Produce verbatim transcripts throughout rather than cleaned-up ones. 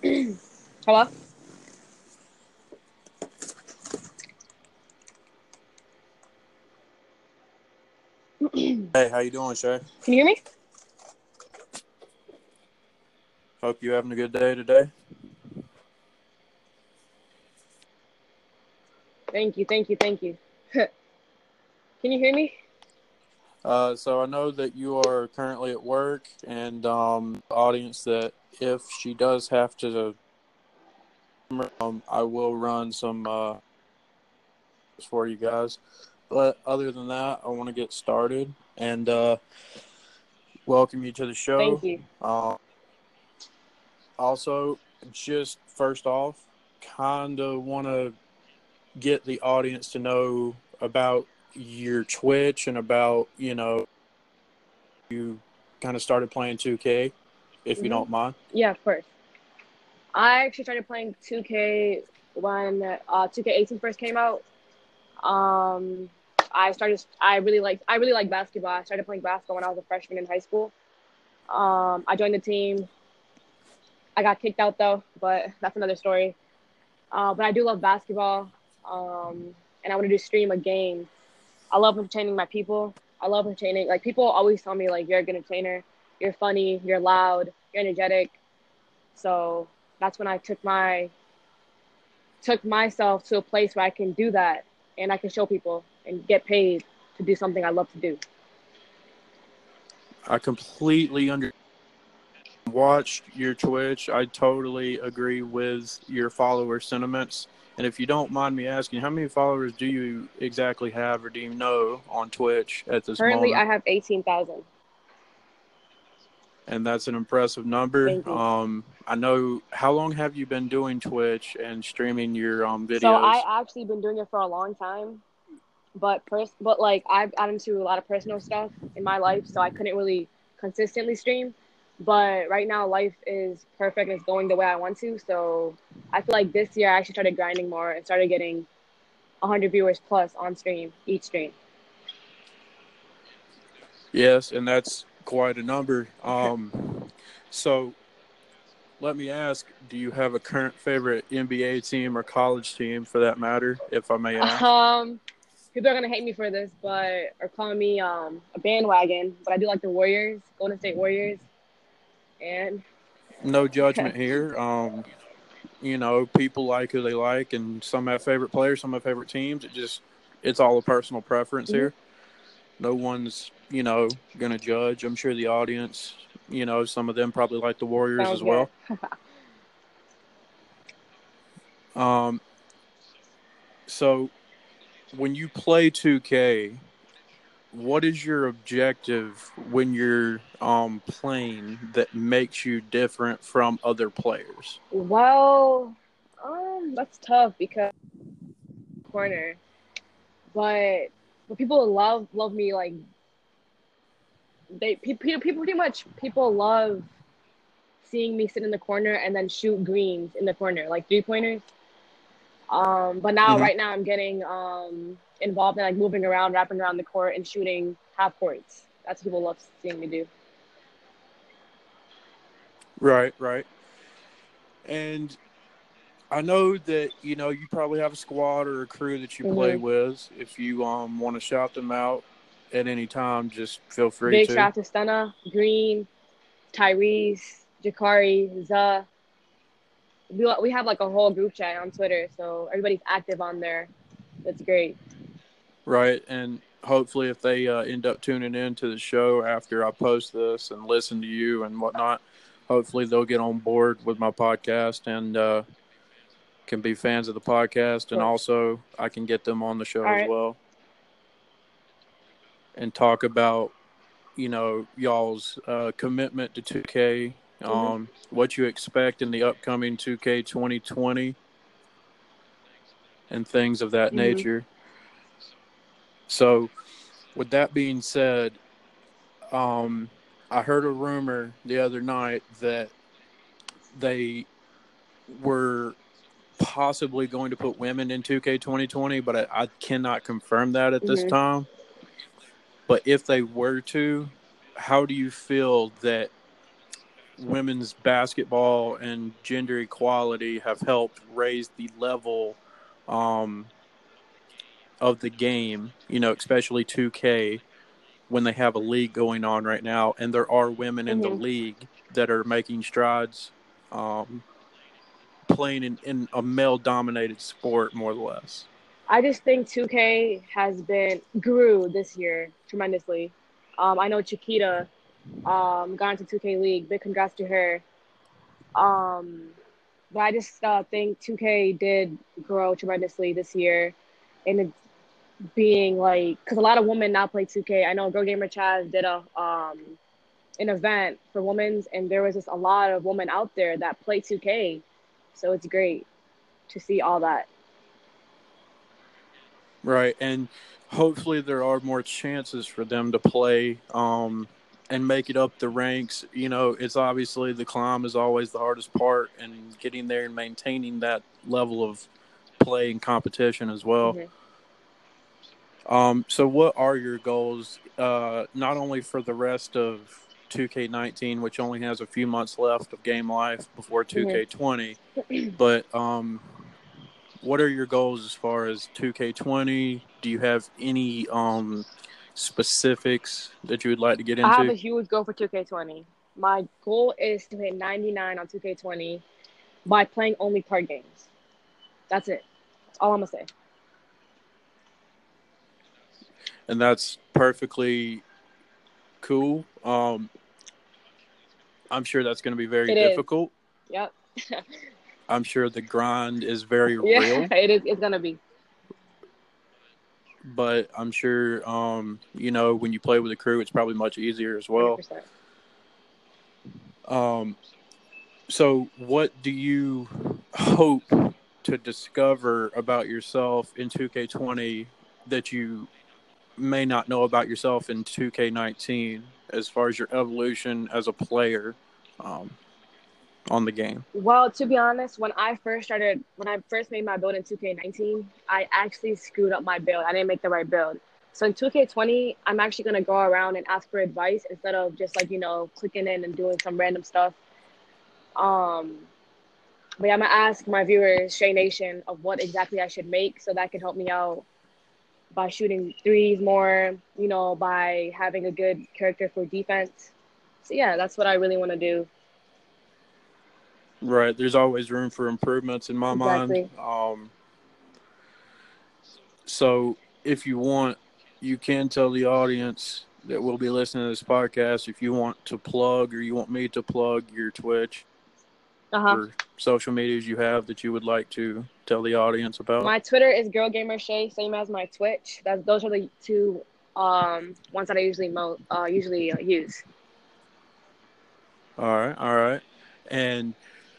Hello? Hey, how you doing, Shay? Can you hear me? Hope you having a good day today. Thank you, thank you, thank you. Can you hear me? Uh, so I know that you are currently at work, and um, the audience that if she does have to, um, I will run some uh, for you guys. But other than that, I want to get started and uh, welcome you to the Thank show. you. Uh, also, just first off, kind of want to get the audience to know about your Twitch and about, you know, you kind of started playing two K, if you hmm don't mind. Yeah, of course. I actually started playing two K when uh, two K eighteen first came out. Um, I started. I really like. I really like basketball. I started playing basketball when I was a freshman in high school. Um, I joined the team. I got kicked out though, but that's another story. Uh, but I do love basketball, um, and I want to do stream a game. I love entertaining my people. I love entertaining. Like people always tell me, like you're a good entertainer. You're funny. You're loud. You're energetic. So that's when I took my took myself to a place where I can do that and I can show people and get paid to do something I love to do. I completely under watched your Twitch. I totally agree with your follower sentiments. And if you don't mind me asking, how many followers do you exactly have or do you know on Twitch at this Currently, moment? I have eighteen thousand. And that's an impressive number. Thank you. Um, I know. How long have you been doing Twitch and streaming your um, So videos? I actually been doing it for a long time, but pers- but like I've got into a lot of personal stuff in my life, so I couldn't really consistently stream. But right now, life is perfect and it's going the way I want to. So I feel like this year I actually started grinding more and started getting one hundred viewers plus on stream each stream. Yes, and that's quite a number. Um, so let me ask, do you have a current favorite N B A team or college team for that matter, if I may ask? Um, People are gonna hate me for this, but are calling me um a bandwagon. But I do like the Warriors, Golden State Warriors, and No judgment here. Um, you know, people like who they like, and some have favorite players, some have favorite teams. It just, it's all a personal preference mm-hmm. here. No one's, you know, going to judge. I'm sure the audience, you know, some of them probably like the Warriors Sounds as good. well. Um, so when you play two K, what is your objective when you're um playing that makes you different from other players? Well, um, that's tough because corner, but but people love love me like they people people pretty much people love seeing me sit in the corner and then shoot greens in the corner like three pointers. Um, but now Mm-hmm. right now I'm getting um involved in like moving around, wrapping around the court, and shooting half courts. That's what people love seeing me do. Right, right. And I know that, you know, you probably have a squad or a crew that you play hmm with. If you um want to shout them out at any time, just feel free Big to. shout out to Stunna, Green, Tyrese, Jakari, Za. We, we have like a whole group chat on Twitter, so everybody's active on there. That's great. Right. And hopefully, if they uh, end up tuning in to the show after I post this and listen to you and whatnot, hopefully they'll get on board with my podcast and uh, can be fans of the podcast. Of And course. also, I can get them on the All show as right. well and talk about, you know, y'all's uh, commitment to two K, Mm-hmm. um, what you expect in the upcoming two K twenty twenty, and things of that Mm-hmm. nature. So, with that being said, um, I heard a rumor the other night that they were possibly going to put women in two K twenty twenty, but I, I cannot confirm that at this Mm-hmm. time. But if they were to, how do you feel that women's basketball and gender equality have helped raise the level um, of the game, you know, especially two K when they have a league going on right now. And there are women in the Mm-hmm. league that are making strides, um, playing in, in a male dominated sport, more or less. I just think two K has been grew this year tremendously. Um, I know Chiquita um, got into two K League. Big congrats to her. Um, but I just uh, think two K did grow tremendously this year, and it's being like because a lot of women now play two K. I know Girl Gamer Chaz did a um, an event for women's, and there was just a lot of women out there that play two K. So it's great to see all that. Right. And hopefully there are more chances for them to play um, and make it up the ranks. You know, it's obviously the climb is always the hardest part, and getting there and maintaining that level of play and competition as well. Mm-hmm. Um, so, what are your goals, uh, not only for the rest of two K nineteen, which only has a few months left of game life before two K twenty, Mm-hmm. but um, what are your goals as far as two K twenty? Do you have any um, specifics that you would like to get I have into? a huge goal for two K twenty. My goal is to hit ninety-nine on two K twenty by playing only card games. That's it. That's all I'm gonna say. And that's perfectly cool. Um, I'm sure that's going to be very It is. difficult. Yep. I'm sure the grind is very Yeah, real. it is. It's gonna be. But I'm sure, um, you know, when you play with a crew, it's probably much easier as Hundred well. percent. Um, so, what do you hope to discover about yourself in two K twenty that you may not know about yourself in two K nineteen as far as your evolution as a player um, on the game? Well, to be honest, when I first started, when I first made my build in two K nineteen, I actually screwed up my build. I didn't make the right build. So in two K twenty, I'm actually gonna go around and ask for advice instead of just like you know clicking in and doing some random stuff. Um, but yeah, I'm gonna ask my viewers, Shay Nation, of what exactly I should make so that can help me out by shooting threes more. You know, by having a good character for defense. So yeah, that's what I really want to do. Right. There's always room for improvements in my mind. Exactly. Um, so if you want, you can tell the audience that will be listening to this podcast if you want to plug or you want me to plug your Twitch Uh huh. or social medias you have that you would like to tell the audience about. My Twitter is Girl Gamer Shay, same as my Twitch. That's those are the two um ones that I usually mo uh usually uh, use. All right. All right. And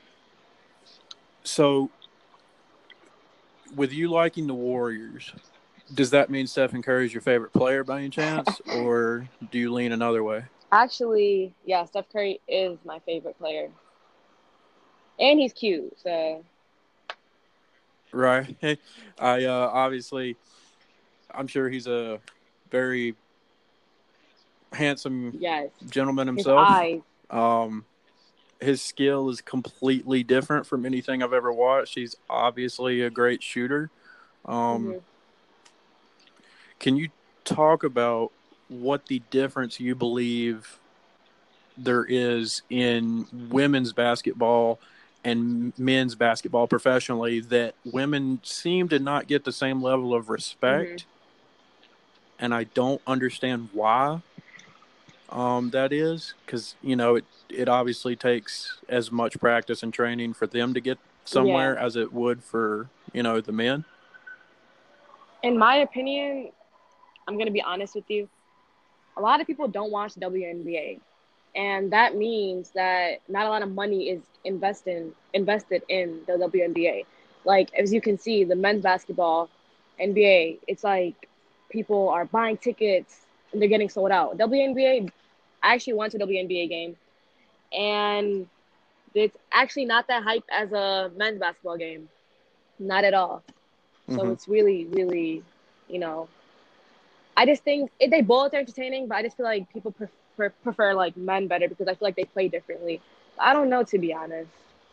so with you liking the Warriors, does that mean Stephen Curry is your favorite player by any chance, or do you lean another way? Actually, yeah, Steph Curry is my favorite player, and he's cute. So Right. I uh, obviously, I'm sure he's a very handsome yes, gentleman his himself. eyes. Um, his skill is completely different from anything I've ever watched. He's obviously a great shooter. Um, Mm-hmm. can you talk about what the difference you believe there is in women's basketball and men's basketball professionally, that women seem to not get the same level of Mm-hmm. respect, and I don't understand why um, that is, because you know it it obviously takes as much practice and training for them to get Yeah, somewhere as it would for you know the men. in my opinion, I'm gonna be honest with you. A lot of people don't watch the W N B A, and that means that not a lot of money is invested invested in the W N B A. Like as you can see, the men's basketball N B A, it's like people are buying tickets and they're getting sold out. W N B A, I actually went to a W N B A game, and it's actually not that hype as a men's basketball game, not at all. So Mm-hmm. it's really, really, you know, I just think they both are entertaining, but I just feel like people prefer prefer like men better because I feel like they play differently. I don't know, to be honest.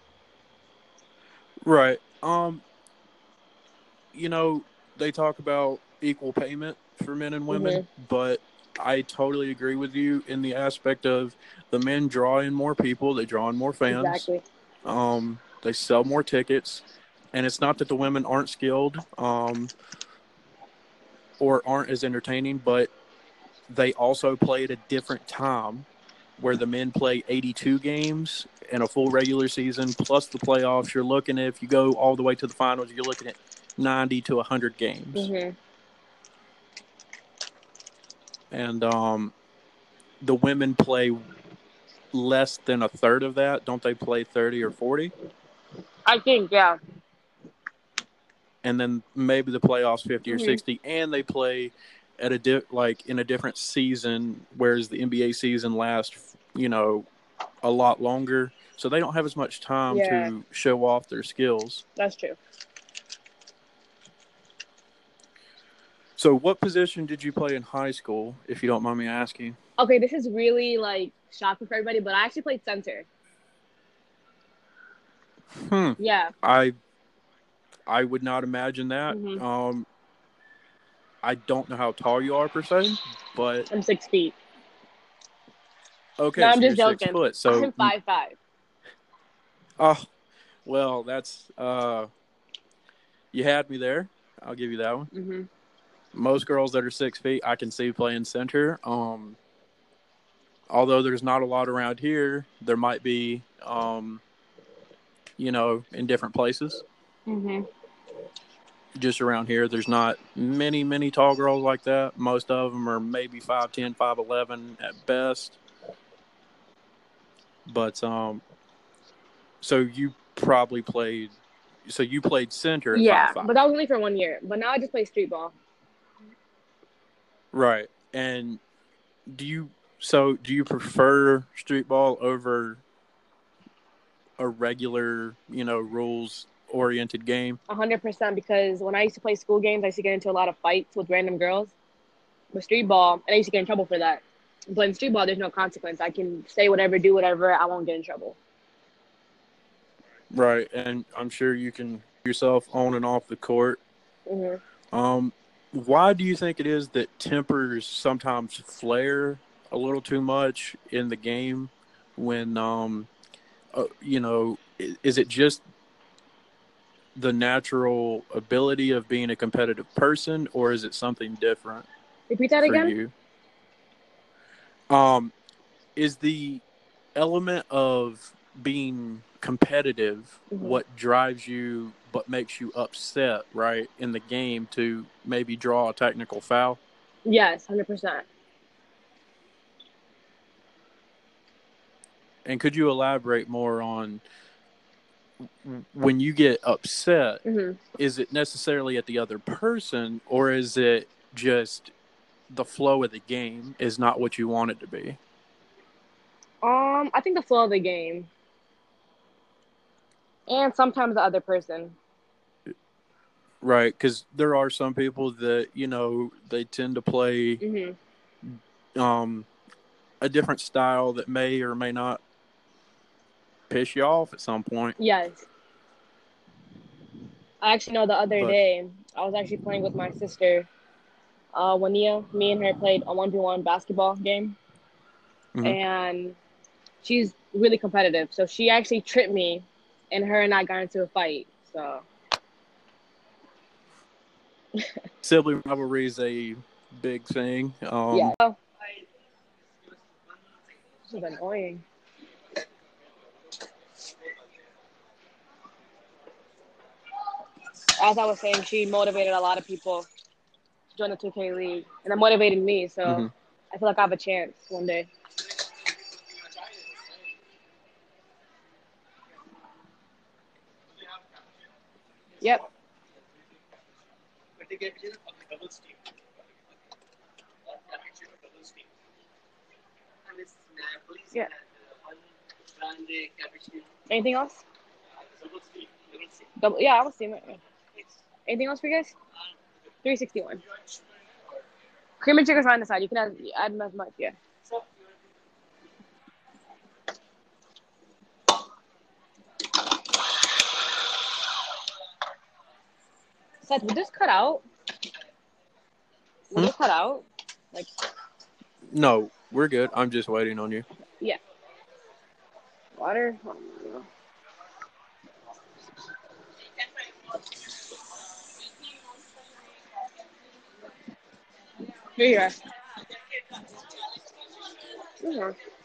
Right. Um, you know, they talk about equal payment for men and women, Mhm. but I totally agree with you in the aspect of the men draw in more people, they draw in more fans, Exactly. um, they sell more tickets, and it's not that the women aren't skilled, um, or aren't as entertaining, but they also play at a different time where the men play eighty-two games in a full regular season plus the playoffs. You're looking at, if you go all the way to the finals, you're looking at ninety to one hundred games. Mhm. And um, the women play less than a third of that. Don't they play thirty or forty? I think, yeah. And then maybe the playoffs fifty or Mhm. sixty, and they play at a di- like in a different season, whereas the N B A season lasts, you know, a lot longer. So they don't have as much time Yeah, to show off their skills. that's true. So what position did you play in high school, if you don't mind me asking? Okay, this is really like shocking for everybody, but I actually played center. Hmm. Yeah. I I would not imagine that. Mhm. Um, I don't know how tall you are per se, but I'm six feet. No, okay, I'm so just you're six joking. foot. So, I'm five five. oh, well, that's uh, you had me there. I'll give you that one. Mhm. Most girls that are six feet, I can see playing center. Um, although there's not a lot around here, there might be, um, you know, in different places. Mhm. Just around here, there's not many, many tall girls like that. Most of them are maybe five ten, five eleven at best. But um, so you probably played. So you played center at five Yeah, but that five, was only for one year. But now I just play street ball. right? And do you so do you prefer street ball over a regular, you know, rules oriented game? one hundred percent because when I used to play school games, I used to get into a lot of fights with random girls. With street ball, and I used to get in trouble for that. But in street ball, there's no consequence. I can say whatever, do whatever. I won't get in trouble. Right, and I'm sure you can yourself on and off the court. Mhm. Um, why do you think it is that tempers sometimes flare a little too much in the game when, um, uh, you know, is it just the natural ability of being a competitive person, or is it something different Repeat that for again. you? Um, is the element of being competitive Mhm. what drives you but makes you upset, right, in the game to maybe draw a technical foul? Yes, hundred percent. And could you elaborate more on when you get upset, Mhm. is it necessarily at the other person, or is it just the flow of the game is not what you want it to be? Um, I think the flow of the game, and sometimes the other person. Right, because there are some people that, you know, they tend to play Mhm. um, a different style that may or may not piss you off at some point. Yes, I actually know the other But day I was actually playing with my sister. Uh, Wania, me and her played a one v one basketball game, mhm. and she's really competitive. So she actually tripped me, and her and I got into a fight. So Sibling rivalry is a big thing. yeah. Um, Oh, this is annoying. As I was saying, she motivated a lot of people to join the two K League, and it motivated me. So mhm. I feel like I have a chance one day. Yep. Yeah. Anything else? Double. Yeah, I was seeing it. Anything else for you guys? three sixty-one. Cream and chicken's right on the side. You can add, add them as much. Yeah. Seth, would this cut out? Would Hmm? this cut out? Like, No, we're good. I'm just waiting on you. yeah. Water? Here you are. Mm-hmm.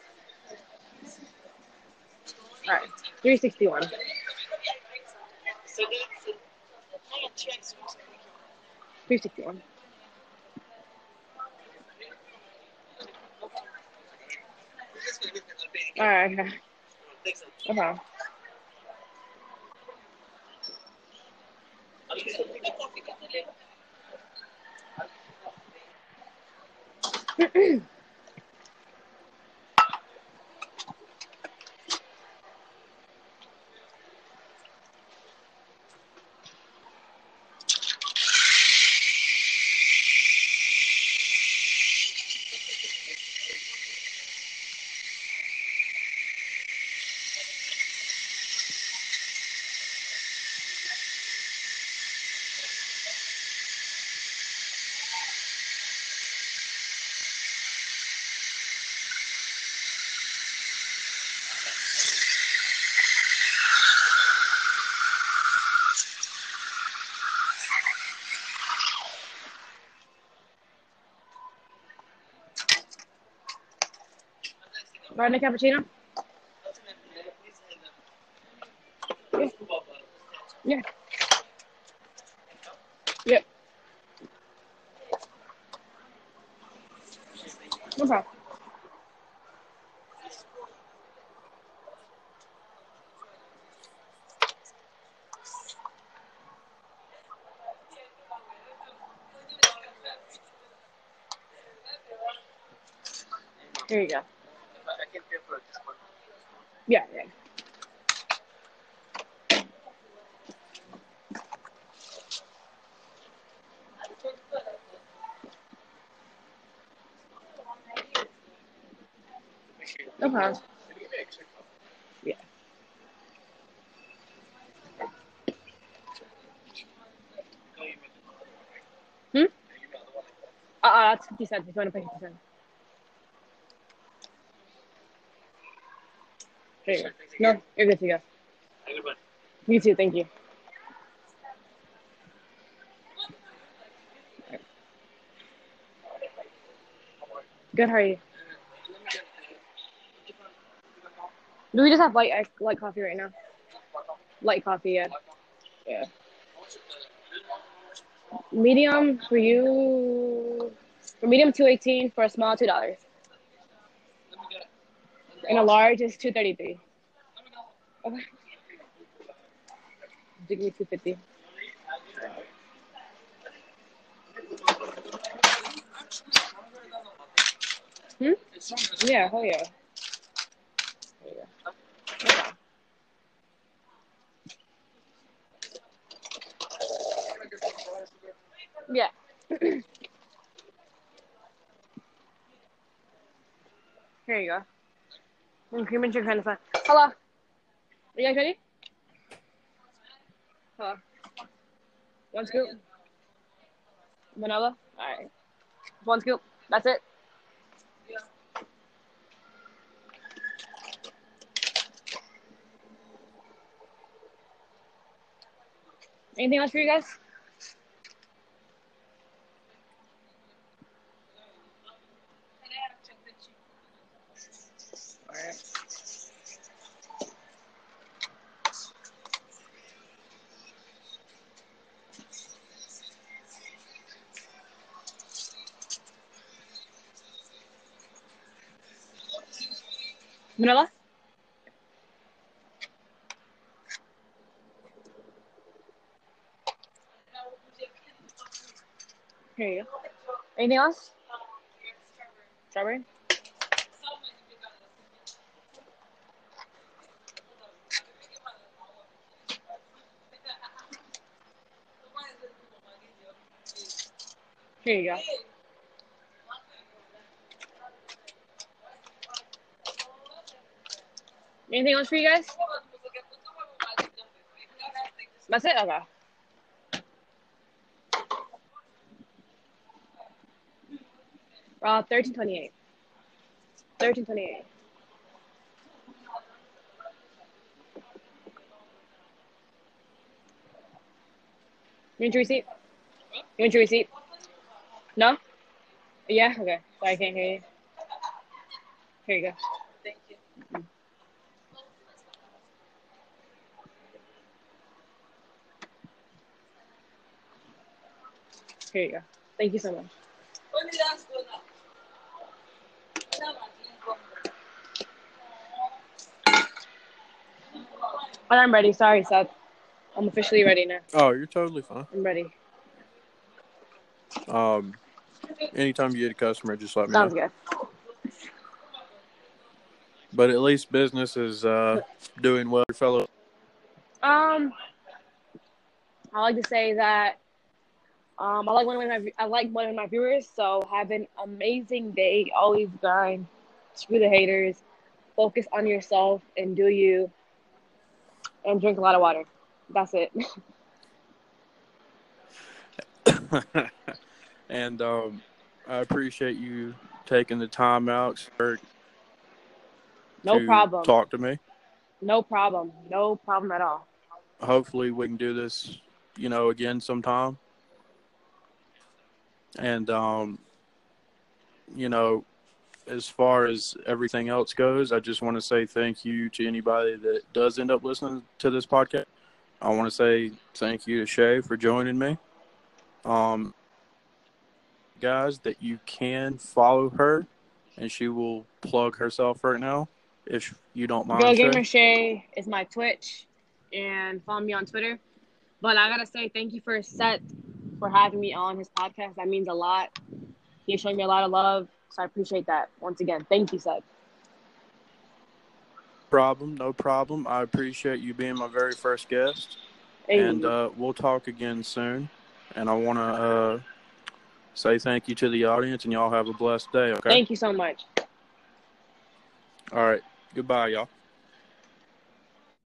All right. three sixty-one. three sixty-one. All right. Okay. Okay. Garden cappuccino? Yeah. Yeah. Yep. No problem. Here you go. Yeah, yeah. No problem. Yeah. Hmm? Uh, uh that's fifty cents if you want to pay fifty cents. There you go. No, you're good to go. You too, thank you. Good, how are you? Do we just have light light coffee right now? Light coffee, yeah. Yeah. Medium for you. For medium, two eighteen. For a small, two dollars. And a large is two thirty three. Okay. Give me two fifty. Hmm? Yeah, hell yeah. There you go. Okay. Yeah. Here you go. And cream and sugar kind of fun. Hello. Are you guys ready? Hello. One scoop. Vanilla. All right. One scoop. That's it. Anything else for you guys? All right. Vanilla. Here you go. Anything else? Strawberry. Here you go. Anything else for you guys? That's it? Okay. Uh, thirteen twenty-eight. thirteen twenty-eight. You want your receipt? You want your receipt? No? Yeah? Okay. Sorry, I can't hear you. Here you go. Thank you. Here you go. Thank you so much. And I'm ready. Sorry, Seth. I'm officially ready now. Oh, you're totally fine. I'm ready. Um, anytime you get a customer, just let me Sounds know. good. But at least business is uh, doing well, fellow. Um, I like to say that um, I like one of my I like one of my viewers. So have an amazing day. Always grind. Screw the haters. Focus on yourself and do you. And drink a lot of water. That's it. And um, I appreciate you taking the time out sir, No to problem. talk to me. No problem. No problem at all. Hopefully we can do this, you know, again sometime. And, um, you know, as far as everything else goes, I just want to say thank you to anybody that does end up listening to this podcast. I want to say thank you to Shay for joining me. Um, guys, that you can follow her, and she will plug herself right now, if you don't mind. Girl Shay. Gamer Shay is my Twitch, and follow me on Twitter. But I gotta say thank you for Seth for having me on his podcast. That means a lot. He's showing me a lot of love, so I appreciate that. Once again, thank you, Seth. Problem, no problem. I appreciate you being my very first guest, Hey. and uh, we'll talk again soon. And I want to uh, say thank you to the audience, and y'all have a blessed day. Okay. Thank you so much. All right. Goodbye, y'all.